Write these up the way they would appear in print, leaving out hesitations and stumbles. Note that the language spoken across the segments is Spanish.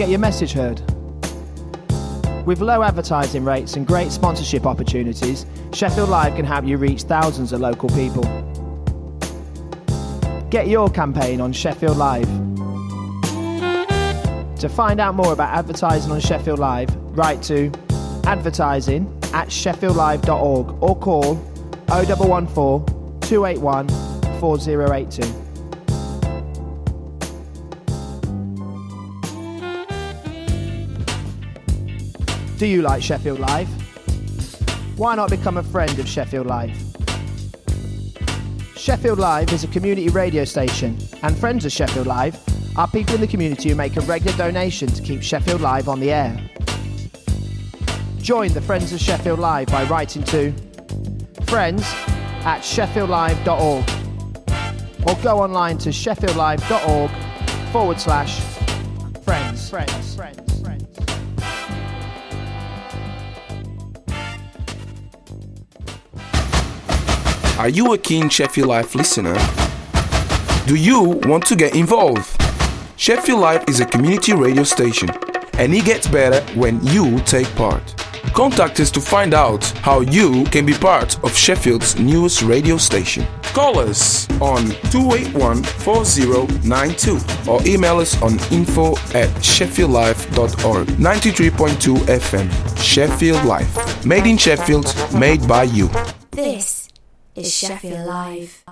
get your message heard? With low advertising rates and great sponsorship opportunities, Sheffield Live can help you reach thousands of local people. Get your campaign on Sheffield Live. To find out more about advertising on Sheffield Live, write to advertising@sheffieldlive.org or call 0114 281 4082. Do you like Sheffield Live? Why not become a friend of Sheffield Live? Sheffield Live is a community radio station, and friends of Sheffield Live are people in the community who make a regular donation to keep Sheffield Live on the air. Join the Friends of Sheffield Live by writing to friends@sheffieldlive.org or go online to sheffieldlive.org/friends. Are you a keen Sheffield Live listener? Do you want to get involved? Sheffield Live is a community radio station, and it gets better when you take part. Contact us to find out how you can be part of Sheffield's newest radio station. Call us on 281-4092 or email us on info@sheffieldlive.org. 93.2 FM, Sheffield Live. Made in Sheffield, made by you. This is Sheffield Live.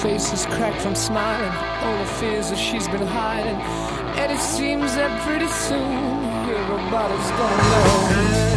face is cracked from smiling, all the fears that she's been hiding. And it seems that pretty soon everybody's gonna know.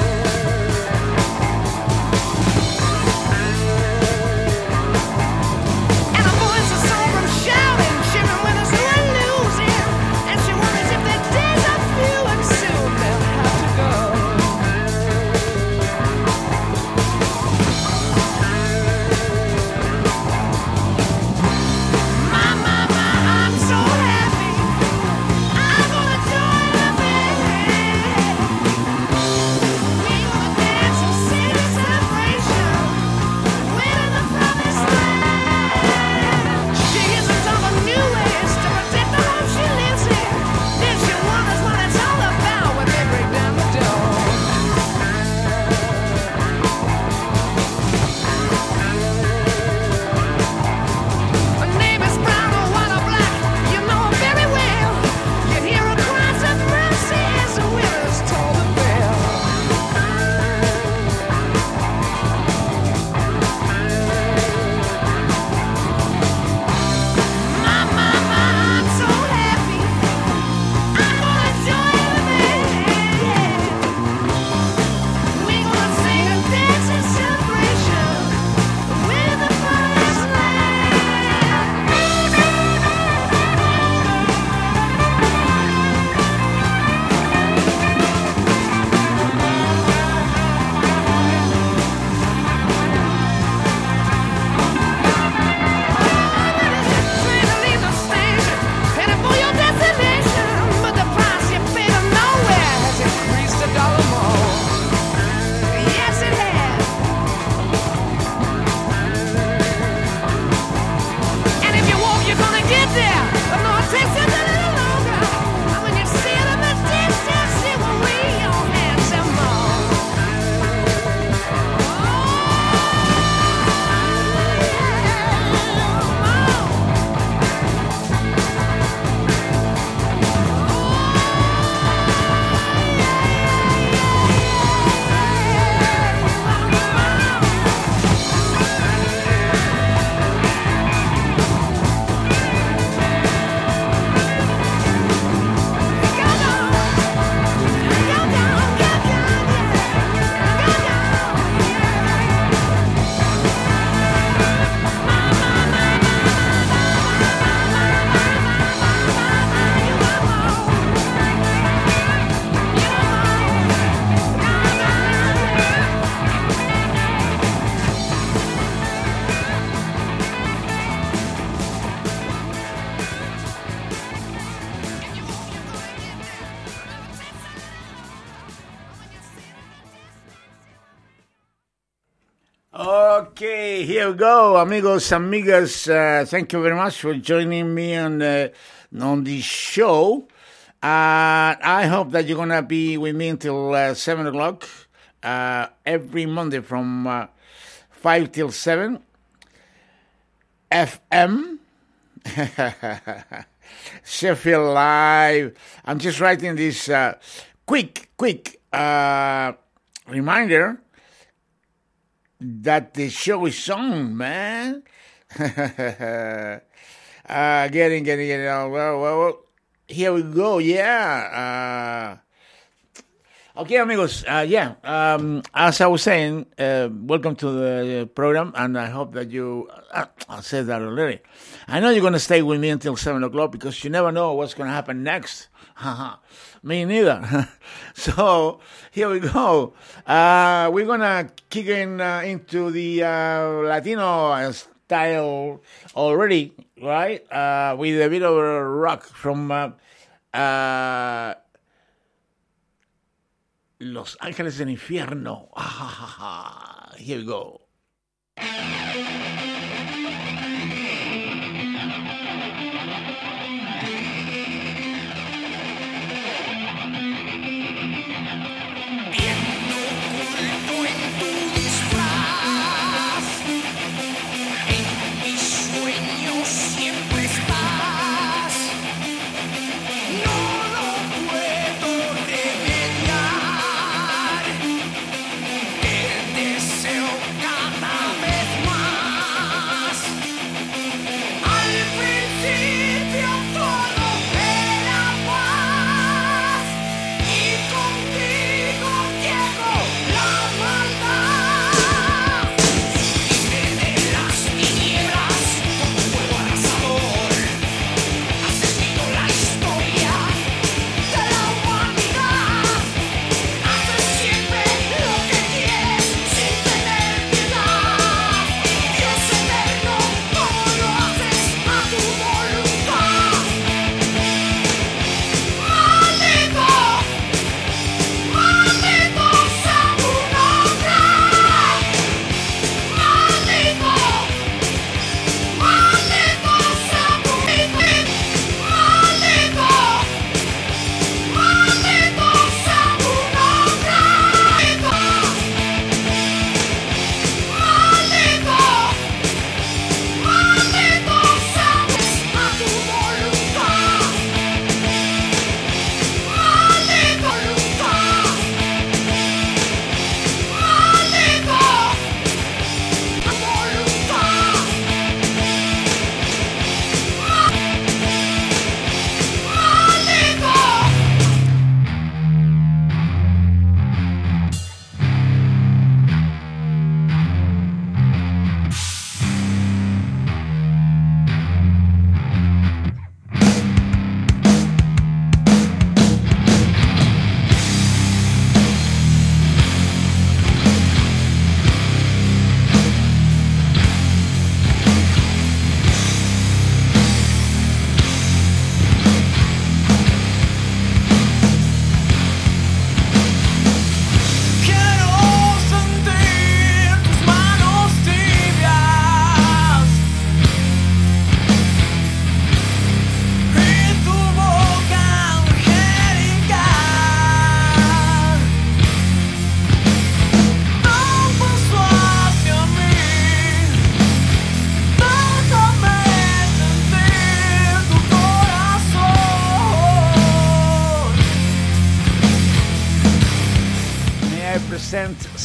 Okay, here we go, amigos, amigas. Thank you very much for joining me on this show. I hope that you're going to be with me until 7 o'clock every Monday from 5 till 7 FM. Sheffield Live. I'm just writing this quick reminder that the show is on, man. Getting. Well, here we go. Yeah. Okay, amigos. As I was saying, welcome to the program, and I hope that you. I said that already. I know you're going to stay with me until 7 o'clock because you never know what's going to happen next. Me neither. So here we go. We're gonna kick into the Latino style already, right? With a bit of rock from Los Ángeles del Infierno. Here we go. Deseo cada vez más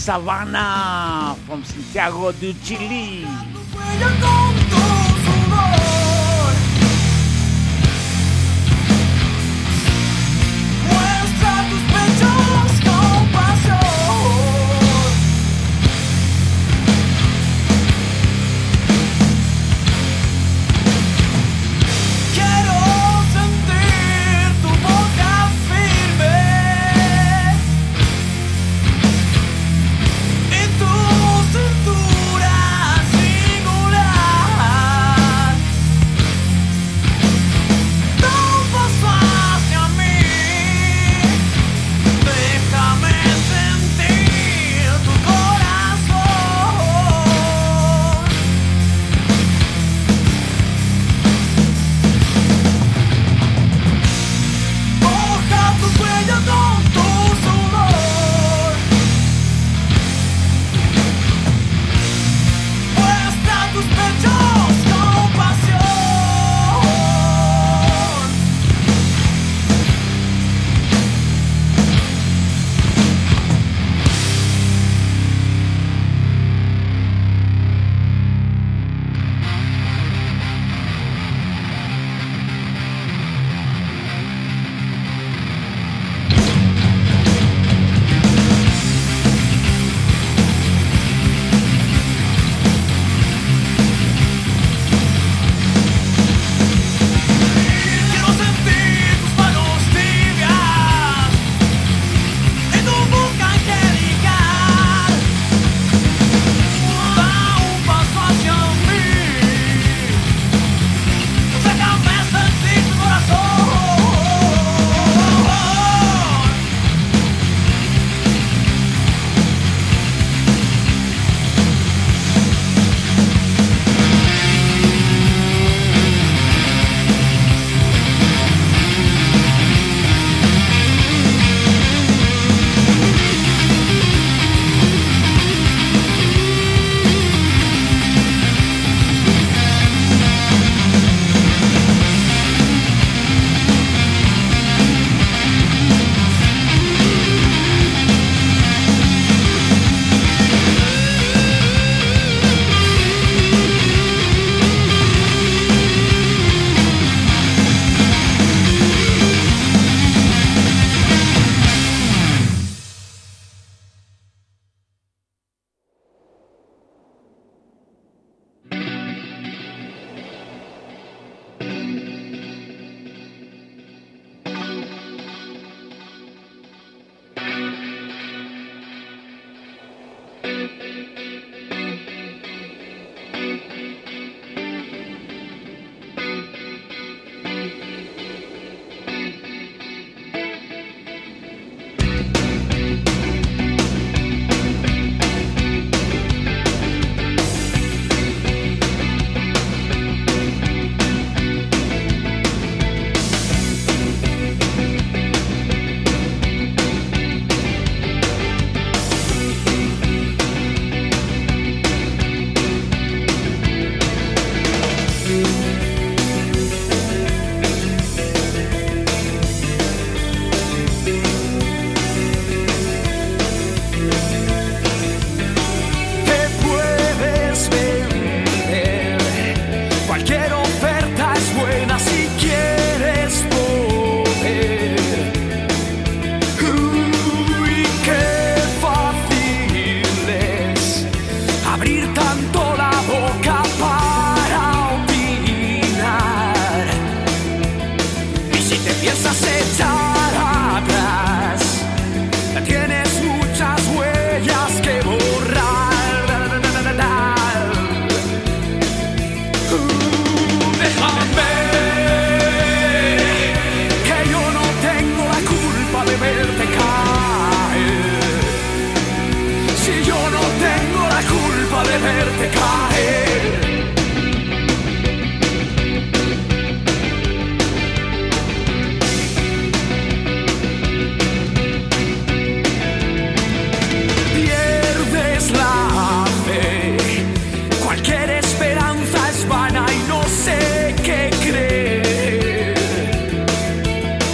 Savannah from Santiago de Chile.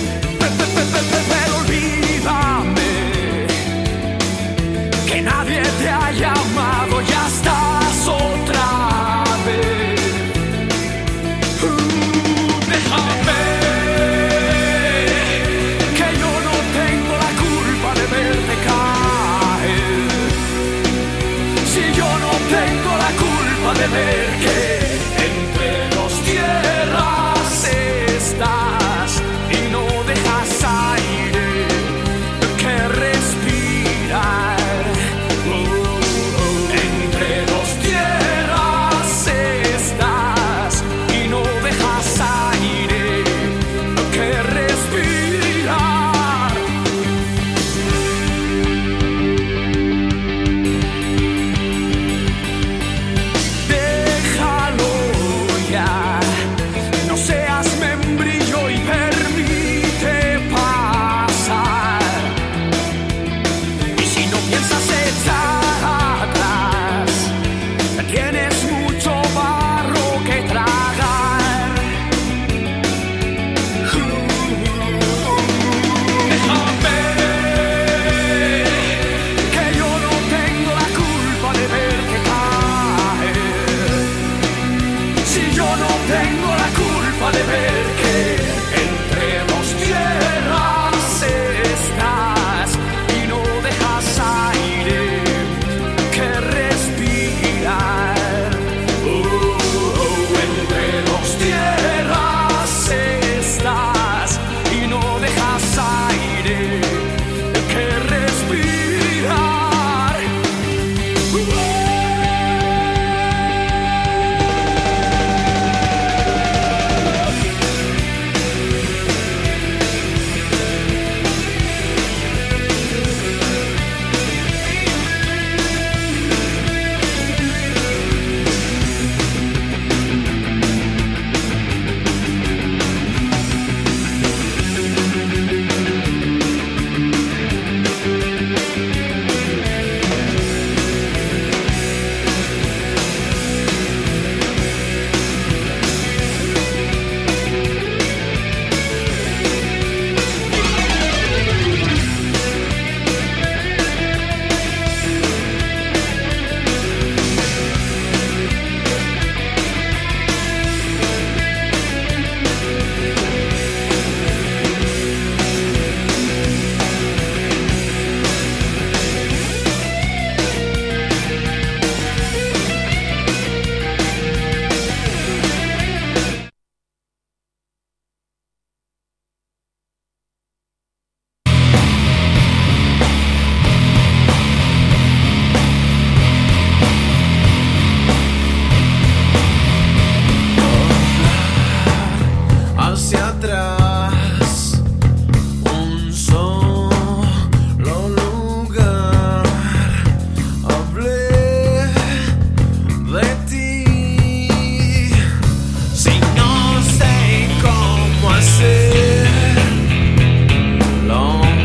Nadie te ha llamado, ya estás otra vez. Déjame, que yo no tengo la culpa de verte caer. Si yo no tengo la culpa de ver que entre dos tierras estás y no dejas aire que respirar. Entre dos tierras estás y no dejas aire que respirar. Déjalo ya, no seas membrillo y permite pasar. Y si no piensas echar atrás, tienes mucho barro que tragar. Déjame, que yo no tengo la culpa de verte caer. Si yo no tengo la culpa de ver que entre dos tierras estás y no dejas aire que respirar. Entre dos tierras estás y no dejas aire que respirar. Hacia atrás, un solo lugar. Hablé de ti. Si no sé cómo hacerlo,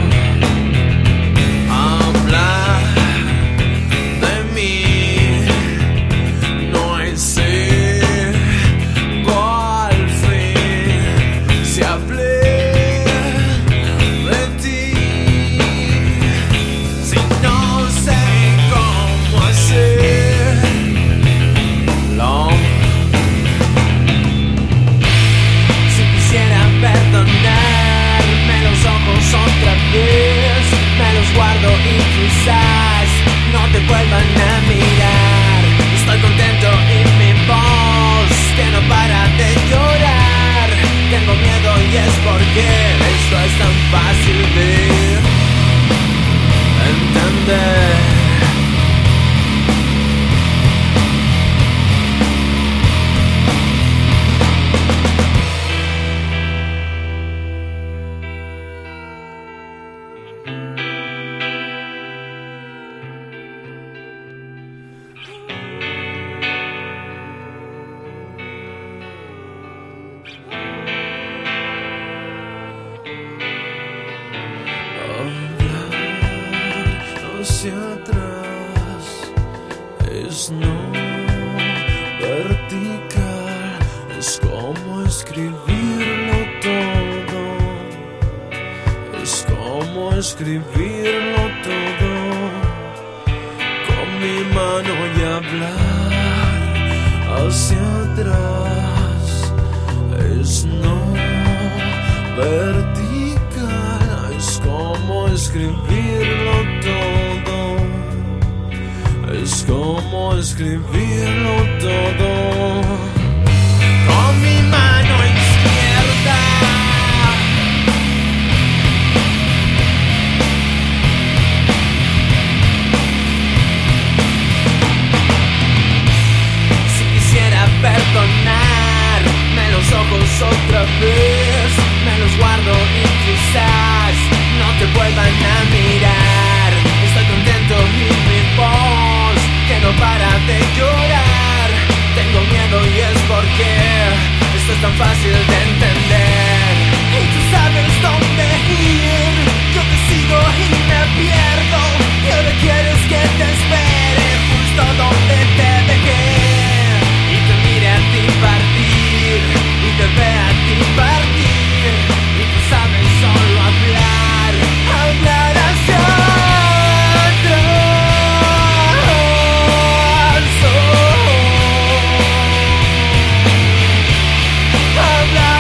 hablar de mí no es algo al fin. Si hablé de ti, si no sé cómo hacerlo, si quisiera perdonarme los ojos otra vez, me los guardo y quizás no te vuelvan a mirar. Estoy contento y mi voz que no para de llorar. Tengo miedo y es porque esto es tan fácil de entender. Hacia atrás es no vertical, es como escribirlo todo, es como escribirlo todo, como mi mano y hablar hacia atrás es no vertical, es como escribirlo todo, es como escribirlo todo con mi mano izquierda. Perdonarme los ojos otra vez, me los guardo y quizás no te vuelvan a mirar. Estoy contento y mi voz que no para de llorar. Tengo miedo y es porque esto es tan fácil de entender. Y tú sabes dónde ir, yo te sigo y me pierdo. Y ahora quieres que te espere justo donde te dejé. A ti partir y te ve a ti partir y tú sabes solo hablar hacia atrás, hablar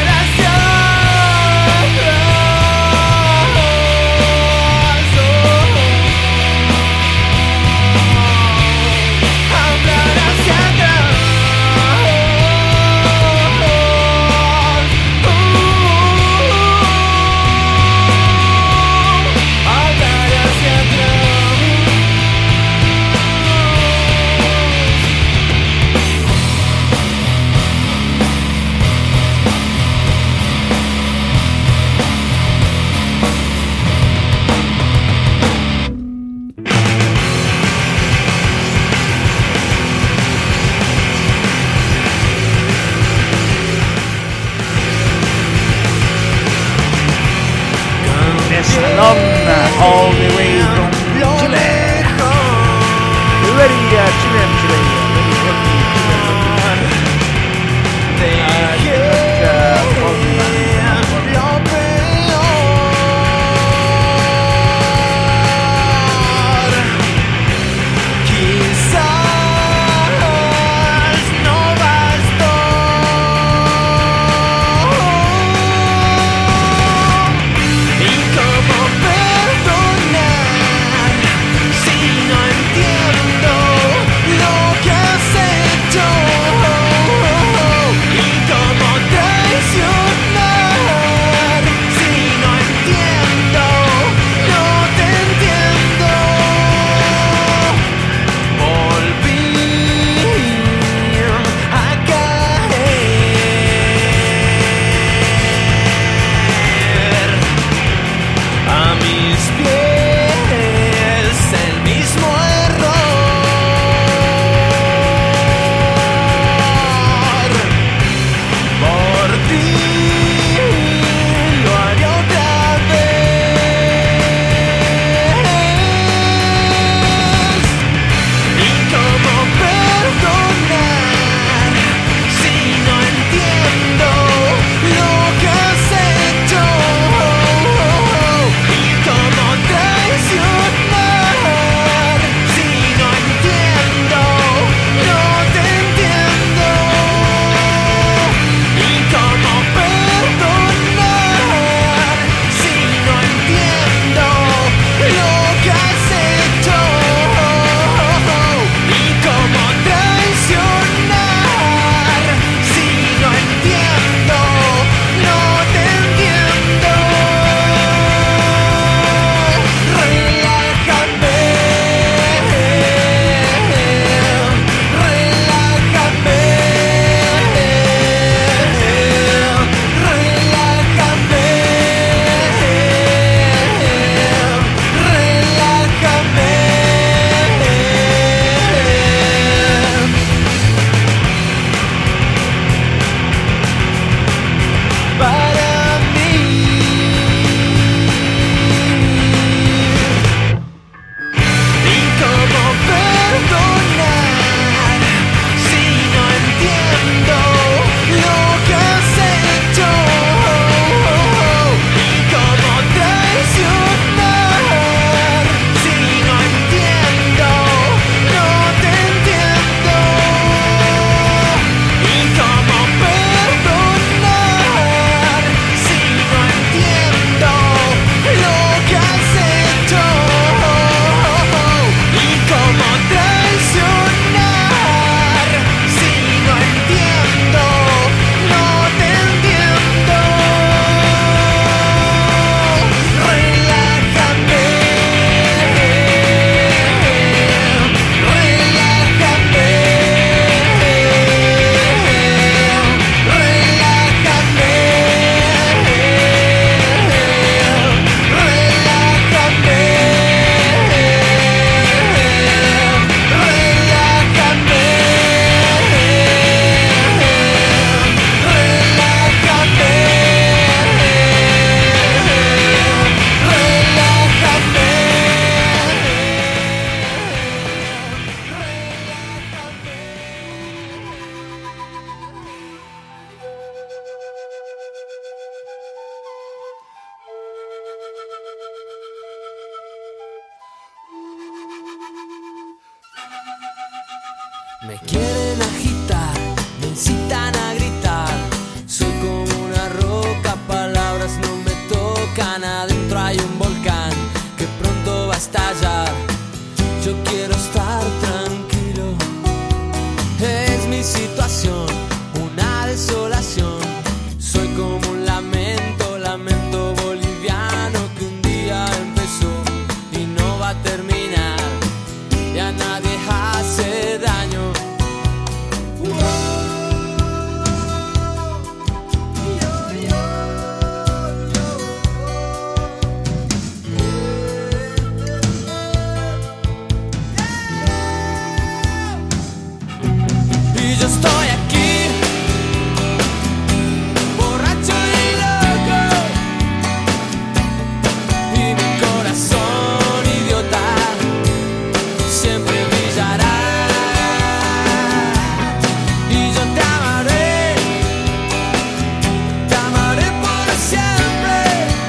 Me quieren agitar, me incitan a gritar. Soy como una roca, palabras no me tocan. Adentro hay un volcán que pronto va a estallar. Yo quiero estar tranquilo. Es mi situación, una desolación. Soy como un lamento, lamento boliviano que un día empezó y no va a terminar. Y a nadie hace daño. Y yo estoy aquí, borracho y loco, y mi corazón idiota siempre brillará. Y yo te amaré por siempre.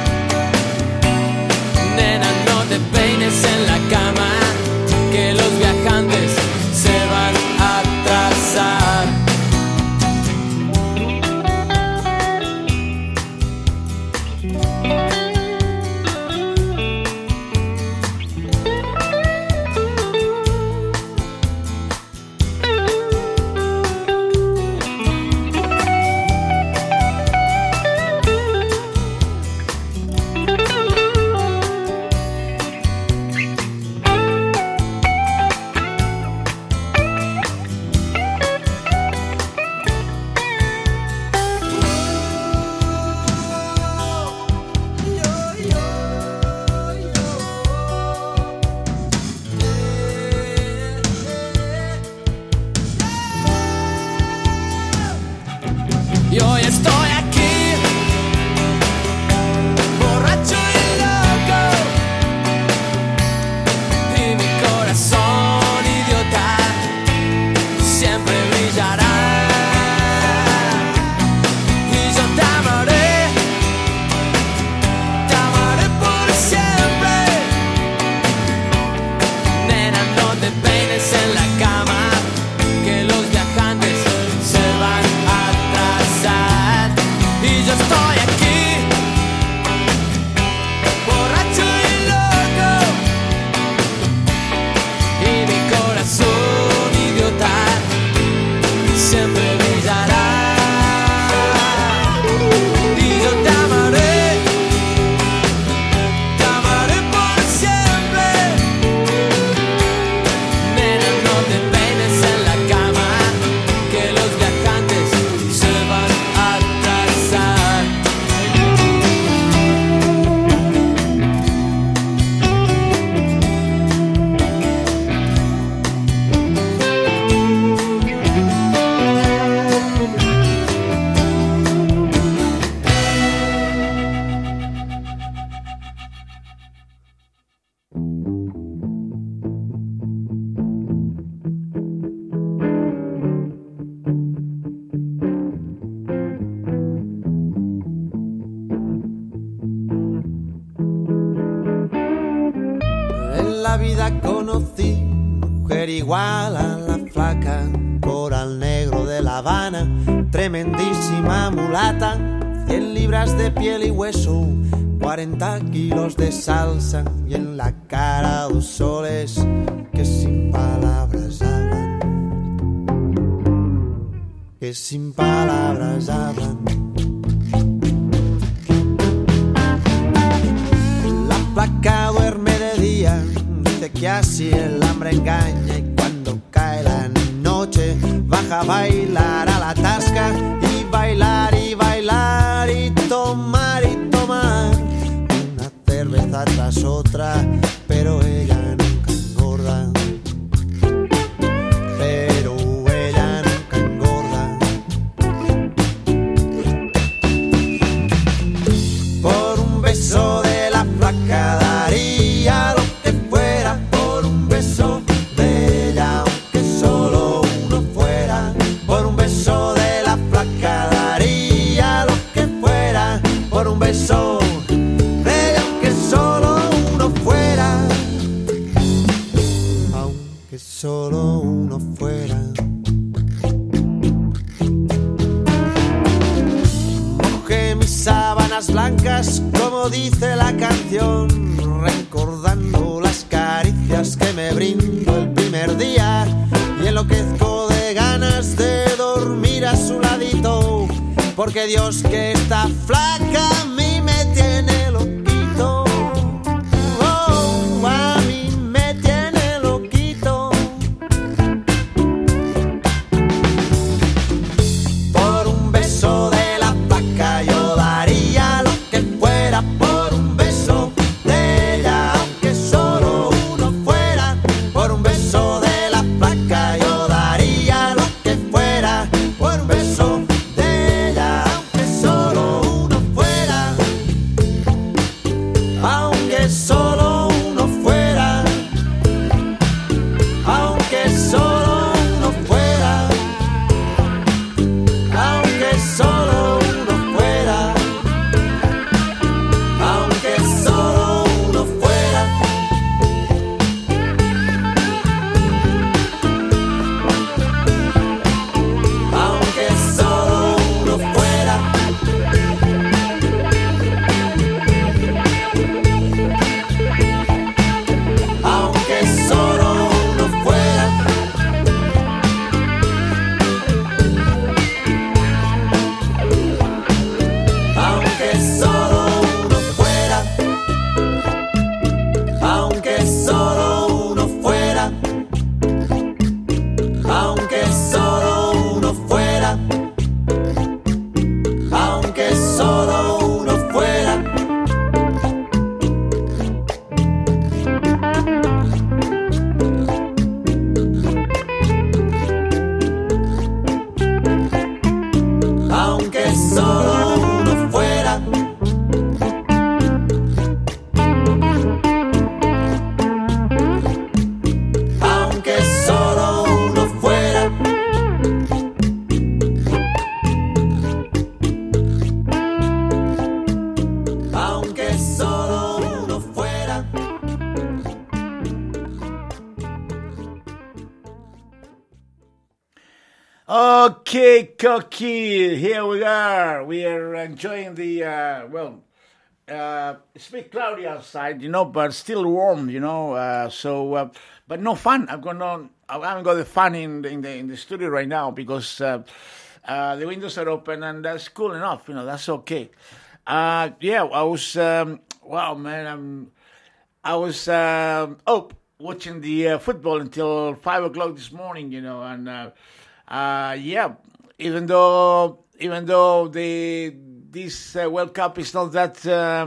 Nena, no te peines en la cama, que los viajantes se van a atrasar. Y hoy estoy aquí, borracho y loco, y mi corazón idiota siempre brillará. Y yo te amaré por siempre. Nena, no te peines en la cama, que los viajantes se van a atrasar. Y yo estoy aquí, borracho y loco, y mi corazón idiota siempre brillará. Y yo te amaré por siempre. Nena, no te peines en la cama, que los viajantes se van a atrasar. En la vida conocí mujer igual a la flaca, coral negro de La Habana, tremendísima mulata, 100 libras de piel y hueso, 40 kilos de salsa, y en la cara 2 soles que sin palabras hablan, que sin palabras hablan. La flaca duerme de día, dice que así el hambre engaña, y cuando cae la noche baja a bailar a la tasca, y bailar y bailar y tomar una cerveza tras otra, pero ella nunca engorda, pero ella nunca engorda. Por un beso de la flaca daría lo que fuera, por un beso de ella, aunque solo uno fuera, por un beso uno fuera. Mojé mis sábanas blancas, como dice la canción, recordando las caricias que me brindó el primer día, y enloquezco de ganas de dormir a su ladito, porque Dios que está flaca a mí me tiene loquito. Oh, a mí me tiene loquito. Por un beso de la flaca yo daría lo que fuera, por un beso de ella, aunque solo uno fuera. Por un beso de la flaca yo daría lo que fuera, por un beso de ella, aunque solo uno fuera. Aunque solo uno fuera. Aunque solo uno fuera. Aunque solo uno fuera. Aunque solo uno fuera. Aunque solo uno fuera. Aunque solo uno fuera. Aunque solo uno fuera. Aunque solo uno fuera. Aunque solo uno fuera. Aunque solo uno fuera. Aunque solo uno fuera. Aunque solo uno fuera. Aunque solo uno fuera. Okay, Cocky, here we are. We are enjoying the, it's a bit cloudy outside, but still warm, but no fun. I haven't got the fun in the studio right now because the windows are open and that's cool enough, that's okay. I was, I was watching the football until 5 o'clock this morning, and even though this World Cup is not that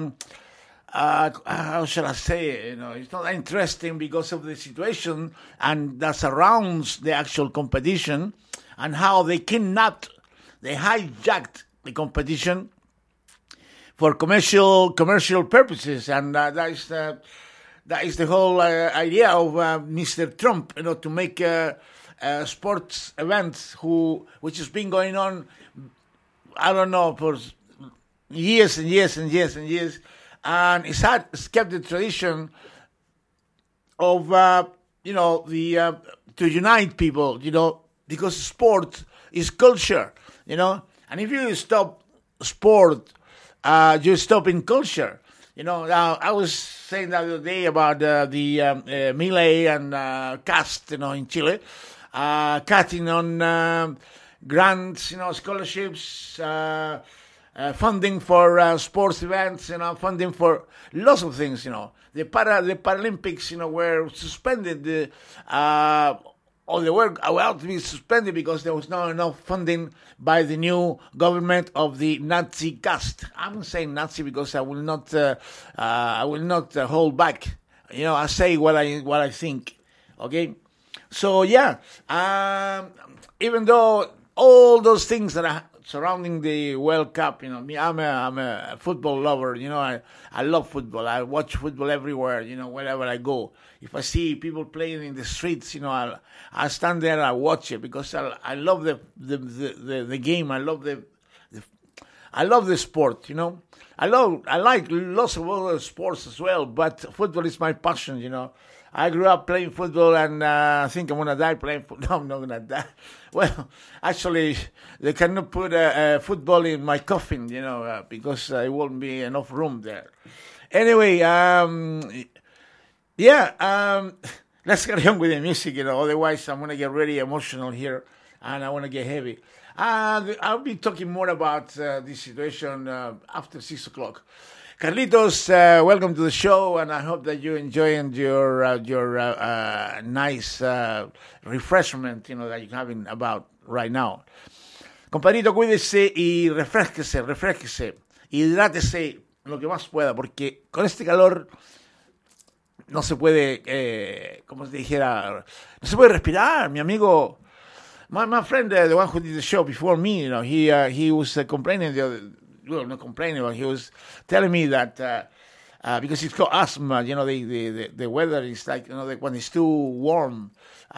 how shall I say it? It's not that interesting because of the situation and that surrounds the actual competition and how they hijacked the competition for commercial purposes, and that is the whole idea of Mr. Trump, to make sports events which has been going on, I don't know, for years and years and years and years, and it's kept the tradition of to unite people, because sport is culture, and if you stop sport, you stop in culture. Now I was saying the other day about the Milei and Cast, in Chile, cutting on grants, scholarships, funding for sports events, funding for lots of things, The Paralympics, were suspended, or they were about to be suspended because there was not enough funding by the new government of the Nazi caste. I'm saying Nazi because I will not hold back. I say what I think. Okay, so even though all those things that are surrounding the World Cup, I'm a football lover. I love football. I watch football everywhere. Wherever I go. If I see people playing in the streets, I stand there and I watch it because I love the game. I love the sport. I like lots of other sports as well, but football is my passion. I grew up playing football, and I think I'm gonna die playing football. No, I'm not gonna die. Well, actually, they cannot put football in my coffin, because there won't be enough room there. Anyway, let's carry on with the music, otherwise I'm gonna get really emotional here, and I wanna get heavy. I'll be talking more about this situation after 6 o'clock. Carlitos, welcome to the show, and I hope that you're enjoying your nice refreshment, that you're having about right now. Compadrito, cuídese y refresquese, hidrátese lo que más pueda, porque con este calor no se puede, como se dijera, no se puede respirar. Mi amigo, my friend, the one who did the show before me, he was complaining not complaining, but he was telling me that because it's called asthma, the weather is like, when it's too warm,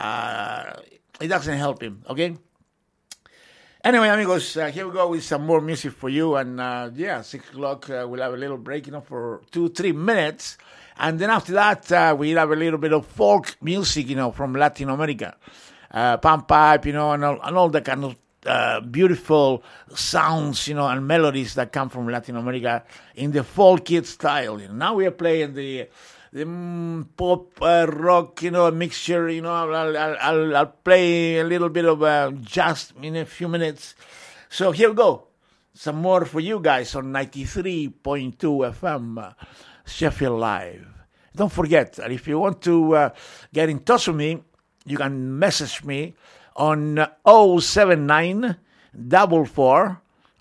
it doesn't help him, okay? Anyway, amigos, here we go with some more music for you, and 6 o'clock, we'll have a little break, for 2-3 minutes, and then after that, we'll have a little bit of folk music, from Latin America, pan pipe, and all the kind of beautiful sounds, and melodies that come from Latin America in the folky style. Now we are playing the pop rock, mixture. I'll play a little bit of jazz in a few minutes. So here we go. Some more for you guys on 93.2 FM, Sheffield Live. Don't forget, if you want to get in touch with me, you can message me on 079 44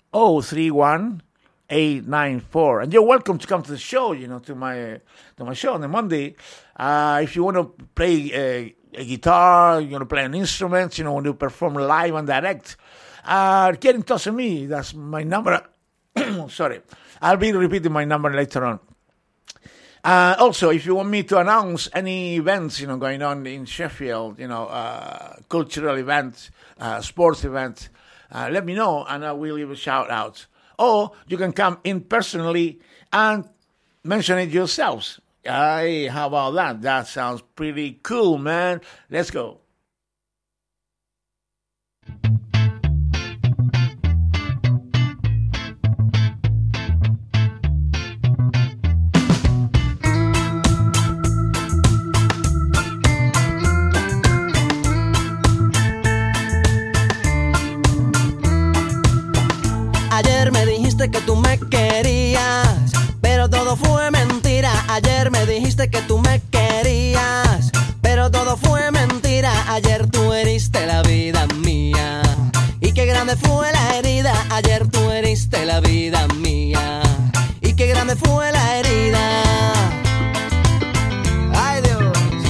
031 894, and you're welcome to come to the show. To my show on the Monday. If you want to play a guitar, you want to play an instrument, want to perform live and direct, get in touch with me. That's my number. Sorry, I'll be repeating my number later on. Also, if you want me to announce any events, going on in Sheffield, cultural events, sports events, let me know, and I will give a shout out. Or you can come in personally and mention it yourselves. Hey, how about that? That sounds pretty cool, man. Let's go. Ayer me dijiste que tú me querías, pero todo fue mentira. Ayer me dijiste que tú me querías, pero todo fue mentira. Ayer tú heriste la vida mía, y qué grande fue la herida. Ayer tú heriste la vida mía, y qué grande fue la herida. Ay, Dios.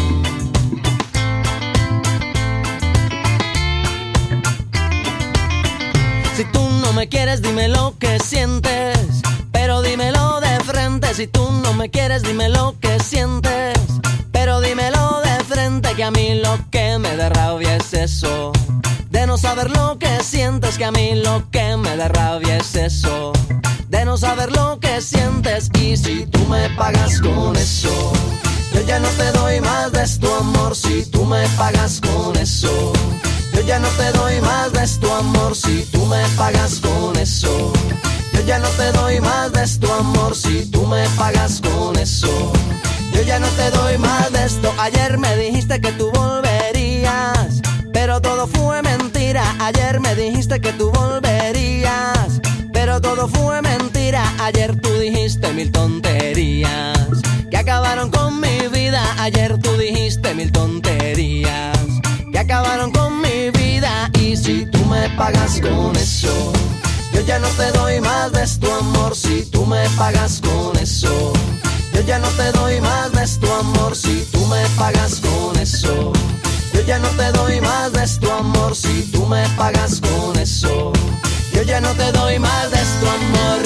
Si tú no me quieres, dime lo que sientes, pero dímelo de frente. Si tú no me quieres, dime lo que sientes, pero dímelo de frente. Que a mí lo que me da rabia es eso, de no saber lo que sientes. Que a mí lo que me da rabia es eso, de no saber lo que sientes. Y si tú me pagas con eso, yo ya no te doy más de tu amor. Si tú me pagas con eso, yo ya no te doy más de tu amor. Si tú me pagas con eso, yo ya no te doy más de tu amor. Si tú me pagas con eso, yo ya no te doy más de esto. Ayer me dijiste que tú volverías, pero todo fue mentira. Ayer me dijiste que tú volverías, pero todo fue mentira. Ayer tú dijiste mil tonterías que acabaron con mi vida. Ayer tú dijiste mil tonterías que acabaron con mi vida. Y si tú me pagas con eso, yo ya no te doy más de tu amor. Si tú me pagas con eso, yo ya no te doy más de tu amor. Si tú me pagas con eso, yo ya no te doy más de tu amor. Si tú me pagas con eso, yo ya no te doy más de tu amor.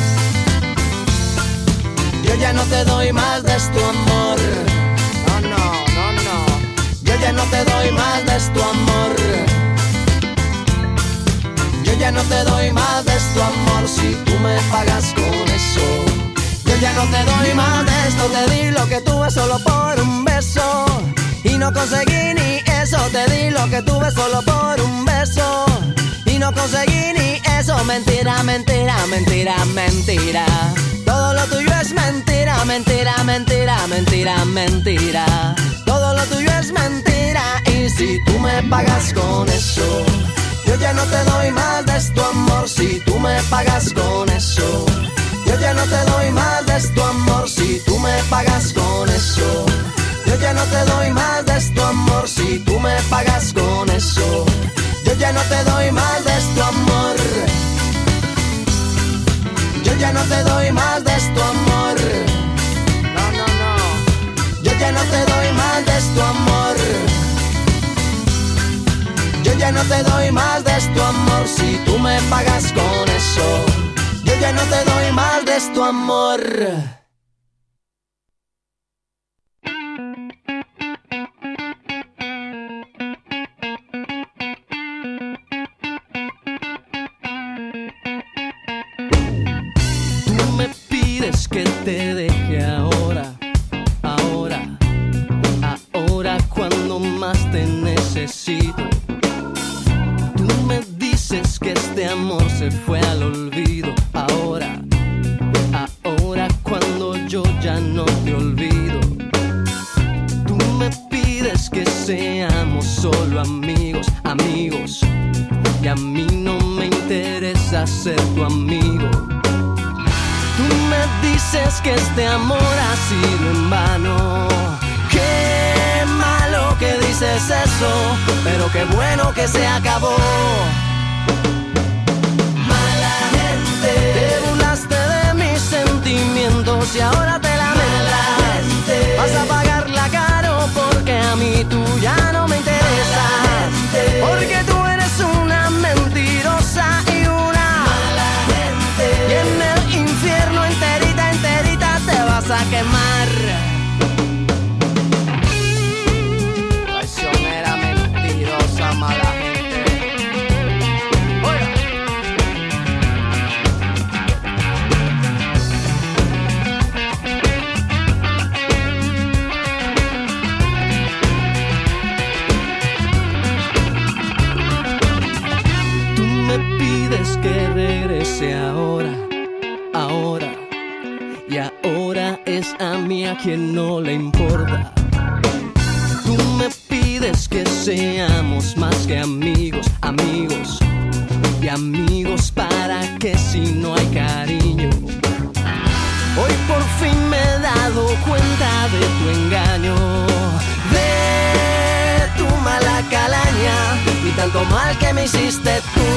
Yo ya no te doy más de tu amor. No, no, no, no. Yo ya no te doy más de tu amor. Yo ya no te doy más de tu amor. Si tú me pagas con eso, yo ya no te doy más de esto. Te di lo que tuve solo por un beso y no conseguí ni eso. Te di lo que tuve solo por un beso y no conseguí ni eso. Mentira, mentira, mentira, mentira. Todo lo tuyo es mentira, mentira, mentira, mentira, mentira. Todo lo tuyo es mentira. Y si tú me pagas con eso, yo ya no te doy más de tu amor. Si tú me pagas con eso, yo ya no te doy más de tu amor. Si tú me pagas con eso, yo ya no te doy más de tu amor. Si tú me pagas con eso, yo ya no te doy más de tu amor. Yo ya no te doy más de tu amor. No, no, no. Yo ya no te doy más de tu amor. Yo ya no te doy más de tu amor. Si tú me pagas con eso, yo ya no te doy más de tu amor. Que te deje ahora, ahora, ahora cuando más te necesito. Tú me dices que este amor se fue al olvido. Ahora, ahora cuando yo ya no te olvido. Tú me pides que seamos solo amigos, amigos. Y a mí no me interesa ser tu amigo. Tú me dices que este amor ha sido en vano. Qué malo que dices eso, pero qué bueno que se acabó. Mala gente, te burlaste de mis sentimientos y ahora te lamentas. Vas a pagarla caro porque a mí tú ya no me interesas. Porque tú eres una mentirosa y una mala gente. Y en el infierno enterita, enterita te vas a quemar. Traicionera, mentirosa, mala gente. Oiga. Tú me pides que regrese ahora, ahora. Y ahora es a mí a quien no le importa. Tú me pides que seamos más que amigos, amigos. Y amigos para que si no hay cariño. Hoy por fin me he dado cuenta de tu engaño, de tu mala calaña y tanto mal que me hiciste tú.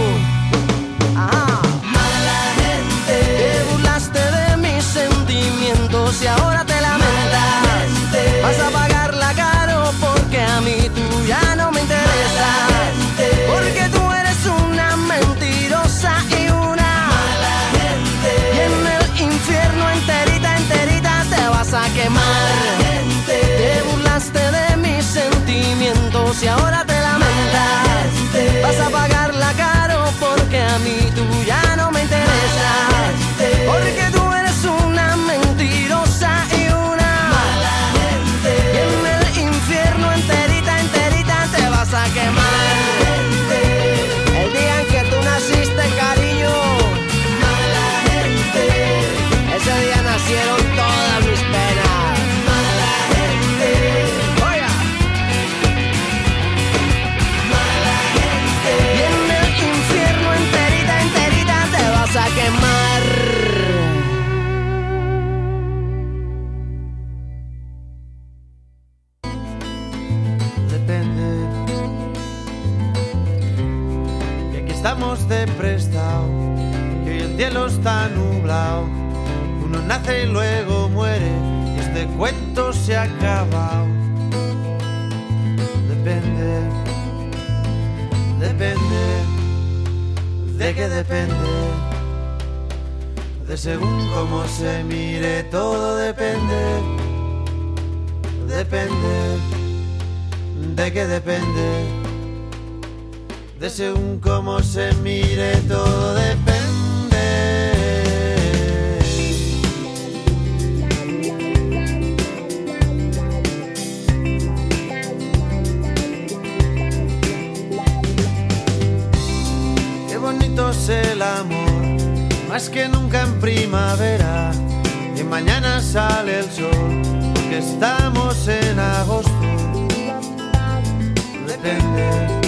Mala gente, te burlaste de mis sentimientos y ahora te lamentas. Vas a pagarla caro porque a mí tú ya no me interesas. Porque tú eres una mentirosa y una mala gente. Y en el infierno enterita, enterita te vas a quemar. Te burlaste de mis sentimientos y ahora te lamentas. Vas a pagarla caro porque a mí tú ya no me interesas. Porque tú eres una mentirosa y una mala gente. Y en el infierno enterita, enterita te vas a quemar. El día en que tú naciste, cariño, mala gente. Ese día nacieron todas mis penas. Mala gente. Oiga. Mala gente. Y en el infierno enterita, enterita te vas a quemar. Depende. Y aquí estamos de prestado, que hoy el cielo está nublado. Uno nace y luego muere, y este cuento se ha acabado. Depende, depende, ¿de qué depende? De según cómo se mire, todo depende. Depende, ¿de qué depende? De según cómo se mire, todo depende. hacemos el amor, más que nunca en primavera, y mañana sale el sol, porque estamos en agosto. Depende,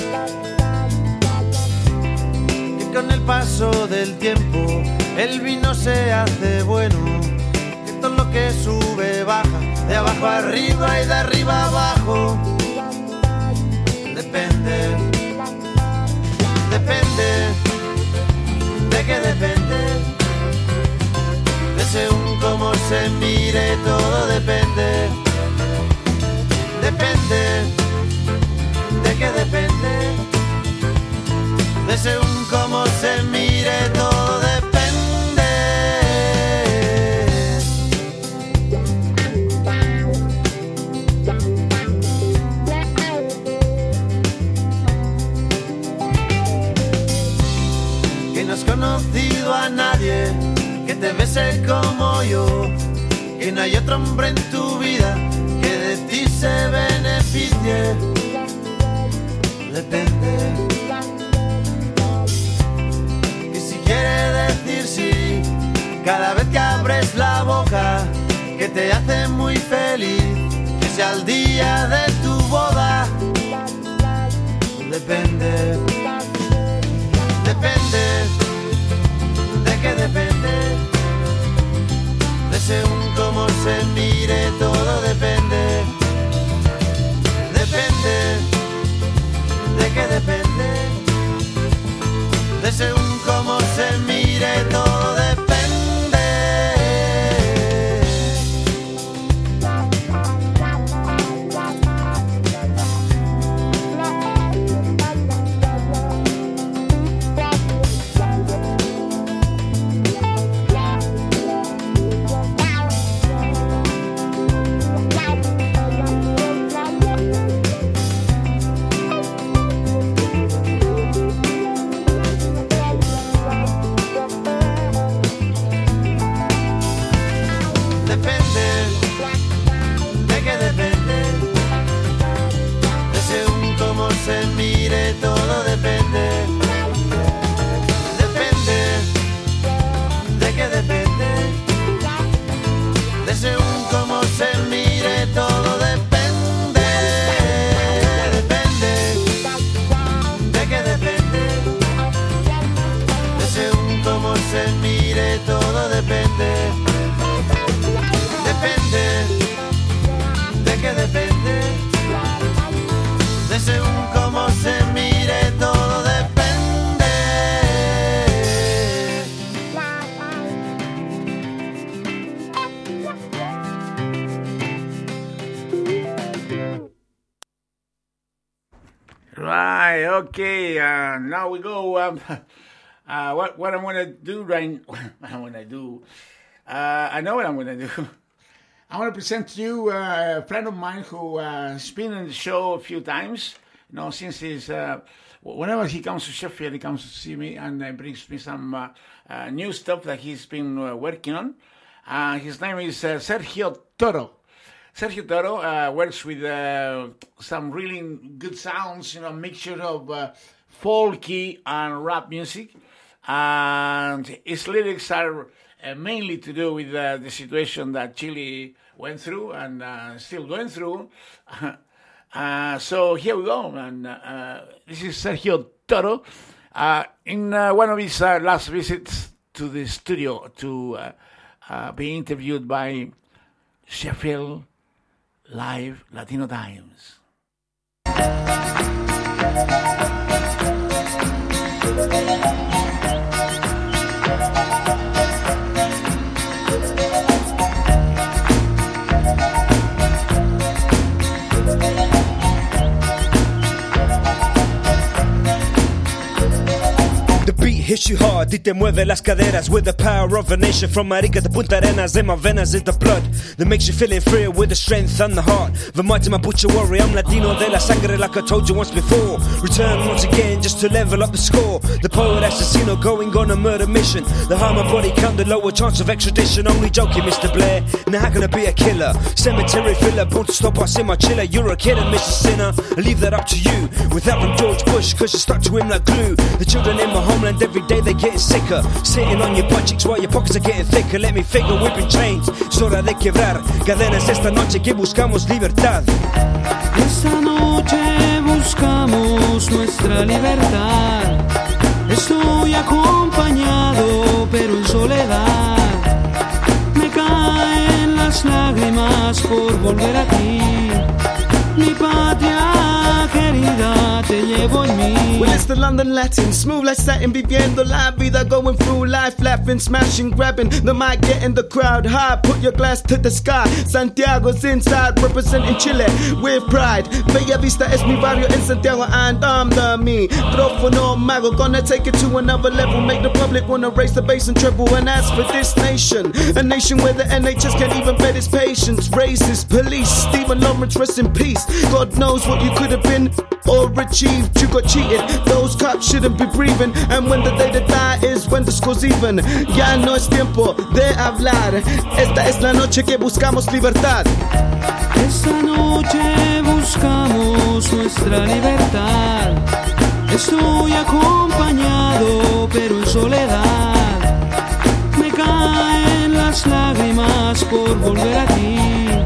que con el paso del tiempo el vino se hace bueno, que todo lo que sube baja, de abajo arriba y de arriba abajo. Depende, depende, de qué depende, de según cómo se mire todo depende, depende, de qué depende, de según cómo se mire todo depende. Que no has conocido a nadie que te bese como yo, que no hay otro hombre en tu vida que de ti se beneficie. Depende, que si quiere decir sí cada vez que abres la boca, que te hace muy feliz, que sea el día de tu boda. Depende, depende, de qué depende, de según cómo se mire todo depende, depende, de qué depende, de según cómo se mire todo depende. Se mire todo depende, depende, de qué depende, de según cómo se mire todo depende, depende, de qué depende, de según cómo se mire todo depende, depende, de qué depende, de según cómo se mire todo depende. Right, okay, now we go. What I'm going to do right I know what I'm going to do. I want to present to you a friend of mine who has been in the show a few times. You know, since he's whenever he comes to Sheffield, he comes to see me and brings me some new stuff that he's been working on. His name is Sergio Toro. Sergio Toro works with some really good sounds, you know, mixture of folky and rap music, and his lyrics are mainly to do with the situation that Chile went through and still going through. So here we go, and this is Sergio Toro in one of his last visits to the studio to be interviewed by Sheffield Live Latino Times. The beat hits you hard y te mueve las caderas with the power of a nation. From Arica to Punta Arenas, in my venas is the blood that makes you feeling free with the strength and the heart. The mighty Mapuche warrior, I'm Latino de la sangre like I told you once before. Return once again just to level up the score. The poet assassino going on a murder mission. The higher my body count, the lower chance of extradition. Only joking, Mr. Blair. Now how can I be a killer? Cemetery filler, born to stop us in my chiller. You're a killer, Mr. Sinner. I leave that up to you. Without from George Bush, cause you're stuck to him like glue. The children in my homeland every day they're getting sicker. Sitting on your butt cheeks while your pockets are getting thicker. Let me figure we've been chained. Es hora de quebrar cadenas esta noche que buscamos libertad. Esta noche buscamos nuestra libertad. Estoy acompañado pero en soledad. Me caen las lágrimas por volver a ti. Mi patria querida, te llevo en mí. Well, it's the London Latin, smooth like satin, viviendo la vida, going through life, laughing, smashing, grabbing the mic, getting the crowd high. Put your glass to the sky. Santiago's inside, representing Chile with pride. Bella Vista es mi barrio in Santiago, and I'm the micrófono mago. Gonna take it to another level, make the public wanna raise the bass and treble. And as for this nation, a nation where the NHS can't even bet its patience. Racist police, Stephen Lawrence, rest in peace. God knows what you could have been or achieved. You got cheated, those cops shouldn't be breathing. And when the day to die is when the score's even. Ya no es tiempo de hablar. Esta es la noche que buscamos libertad. Esta noche buscamos nuestra libertad. Estoy acompañado pero en soledad. Me caen las lágrimas por volver a ti.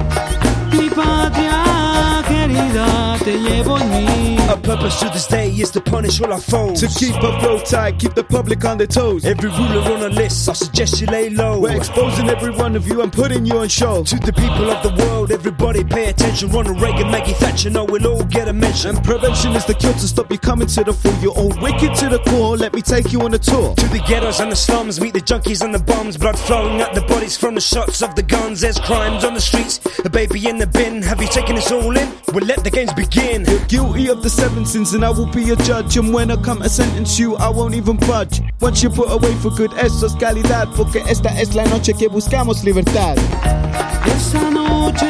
Mi patria querida, te llevo en mí. Our purpose to this day is to punish all our foes. To keep up road tight, keep the public on their toes. Every ruler on a list, I suggest you lay low. We're exposing every one of you and putting you on show. To the people of the world, everybody pay attention. Ronald Reagan, Maggie Thatcher, no, we'll all get a mention. And prevention is the cure to stop you coming to the full. You're all wicked to the core, let me take you on a tour. To the ghettos and the slums, meet the junkies and the bums. Blood flowing at the bodies from the shots of the guns. There's crimes on the streets, a baby in the bin. Have you taken this all in? Well, let the games begin. You're guilty of the 7 sins and I will be a judge. And when I come to sentence you, I won't even budge. Once you're put away for good, eso es calidad. Porque esta es la noche que buscamos libertad. Esta noche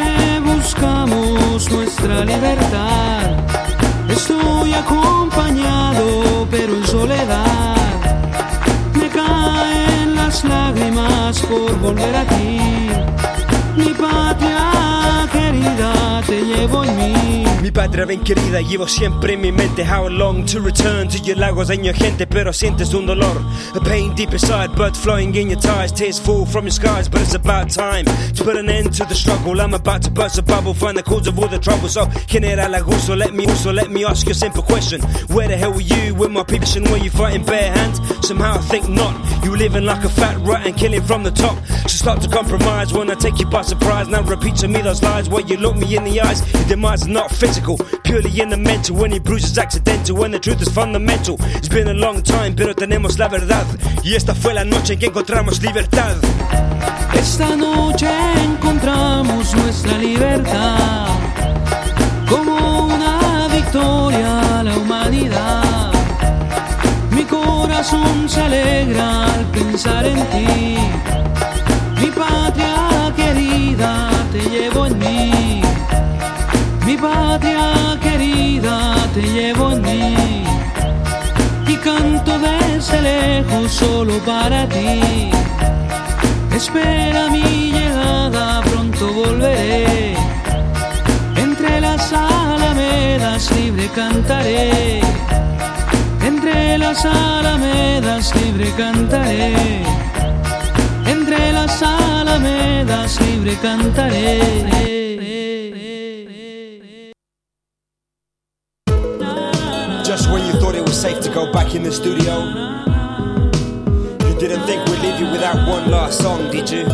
buscamos nuestra libertad. Estoy acompañado pero en soledad. Me caen las lágrimas por volver a ti. Mi patria querida, te llevo en mí. Mi patria bien querida, llevo siempre en mi mente. How long to return to your lagos and your gente, pero sientes un dolor, a pain deep inside, blood flowing in your ties, tears fall from your skies. But it's about time to put an end to the struggle. I'm about to burst a bubble, find the cause of all the trouble. So, General Augusto, let me ask you a simple question. Where the hell were you when my people were you fighting bare hands? Somehow I think not. You living like a fat rat and killing from the top. So start to compromise when I take you by surprise. Now repeat to me those lies while you look me in the eyes. Your demise is not physical, purely in the mental. When your bruise is accidental, when the truth is fundamental. It's been a long time, pero tenemos la verdad. Y esta fue la noche en que encontramos libertad. Esta noche encontramos nuestra libertad. Como una victoria a la humanidad. Mi corazón se alegra al pensar en ti. Mi patria querida, te llevo en mí. Mi patria querida, te llevo en mí. Y canto desde lejos solo para ti. Espera mi llegada, pronto volveré. Entre las alamedas libre cantaré. Entre las alamedas libre cantaré. Entre las alamedas libre cantaré. Just when you thought it was safe to go back in the studio, you didn't think we'd leave you without one last song, did you?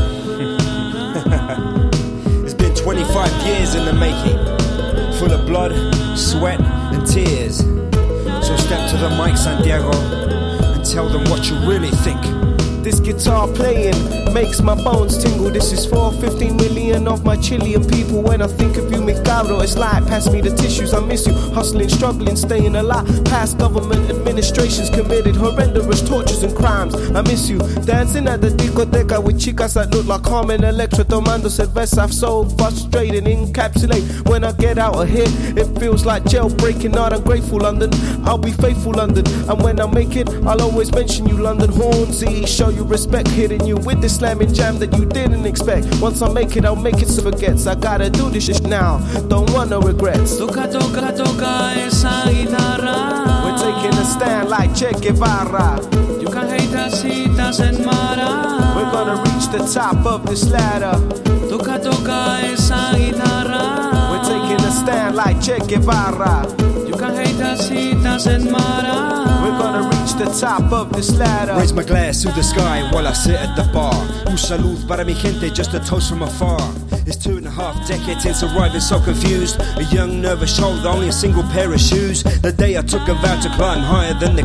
It's been 25 years in the making, full of blood, sweat and tears. So step to the mic, Santiago, and tell them what you really think. This guitar playing makes my bones tingle. This is for 15 million of my Chilean people. When I think of you, mi cabro, it's like pass me the tissues. I miss you, hustling, struggling, staying alive. Past government administrations committed horrendous tortures and crimes. I miss you, dancing at the discoteca with chicas that look like Carmen Electra, tomando cerveza. I'm so frustrated, encapsulate. When I get out of here, it feels like jailbreaking. Not ungrateful London, I'll be faithful London. And when I make it, I'll always mention you London. Hornsey, show you respect, hitting you with this slamming jam that you didn't expect. Once I make it, I'll make it so forgets. I gotta do this shit now, don't want no regrets. Toca, toca, toca esa guitarra. We're taking a stand like Che Guevara. Yo can heitä siitä sen määrää. We're gonna reach the top of this ladder. Toka esa guitarra. We're taking a stand like Che Guevara. You can heitä siitä sen määrää. We're gonna reach the top of this ladder. Raise my glass to the sky while I sit at the bar. Un salud para mi gente, just a toast from afar. It's 2.5 decades since arriving, so confused. A young nervous shoulder, only a single pair of shoes. The day I took a vow to climb higher than the